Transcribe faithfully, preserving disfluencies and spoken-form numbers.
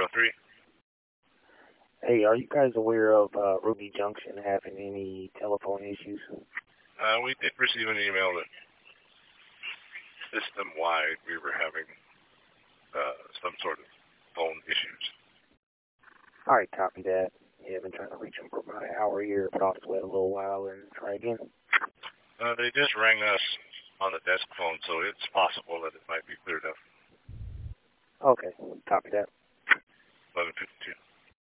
oh three. Hey, are you guys aware of uh, Ruby Junction having any telephone issues? Uh, we did receive an email that system-wide we were having uh, some sort of phone issues. All right, copy that. Yeah, I've been trying to reach him for about an hour here, but I'll just wait a little while and try again. Uh, they just rang us on the desk phone, so it's possible that it might be cleared up. Okay, copy that. eleven fifty-two.